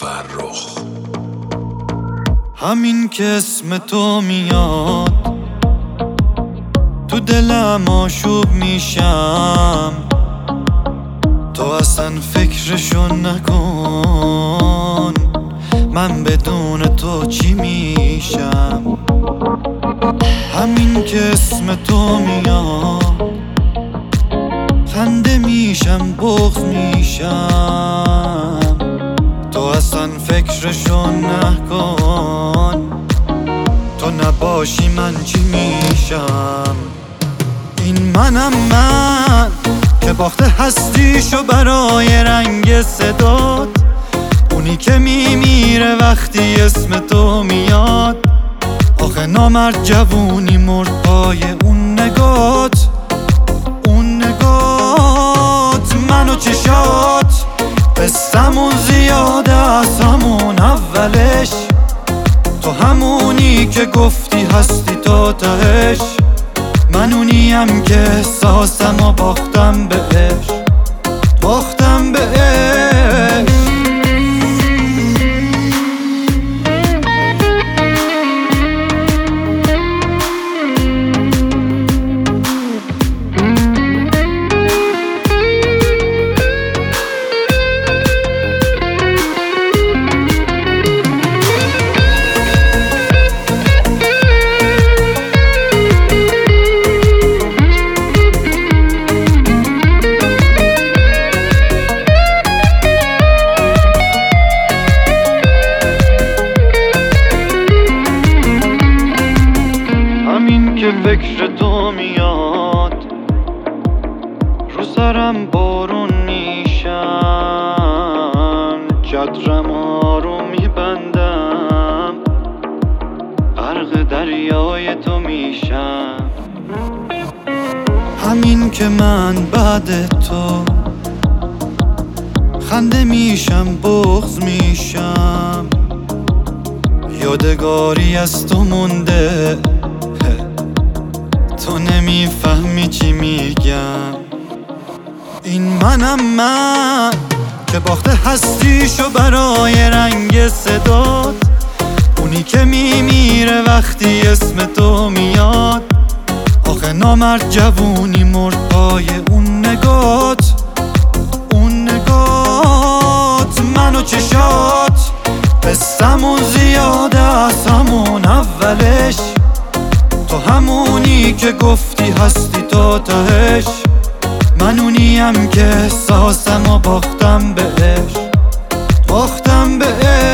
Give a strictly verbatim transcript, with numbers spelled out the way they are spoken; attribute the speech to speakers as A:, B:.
A: فرخ.
B: همین که اسم تو میاد تو دلم آشوب میشم، تو اصلا فکرشو نکن من بدون تو چی میشم. همین که اسم تو میاد خنده میشم بغض میشم، تو اصلا فکرشو نکن تو نباشی من چی میشم. این منم من که باخته هستیشو برای رنگ صدات، اونی که میمیره وقتی اسم تو میاد. آخه نامرد جوونی مرد پای اون نگات، اون نگات من و چشات قصه‌مون زیاده از همون اولش. تو همونی که گفتی هستی تا تهش، من اونیم که احساسمو باختم بهش، باختم بهش. که فکر تو میاد رو سرم بارون میشم، چترم ها رو میبندم غرق دریای تو میشم. همین که من بعد تو خنده میشم بغض میشم، یادگاری از تو مونده تو نمیفهمی چی میگم. این منم من که باخته هستیشو برای رنگ صدات، اونی که میمیره وقتی اسم تو میاد. آخه نامرد جوونی مرد پای اون نگات، اون نگات من و چشات قصه‌مون زیاده از همون اولش. تو همونی که گفتی هستی تا تهش، من اونیم که احساسمو باختم بهش، باختم بهش.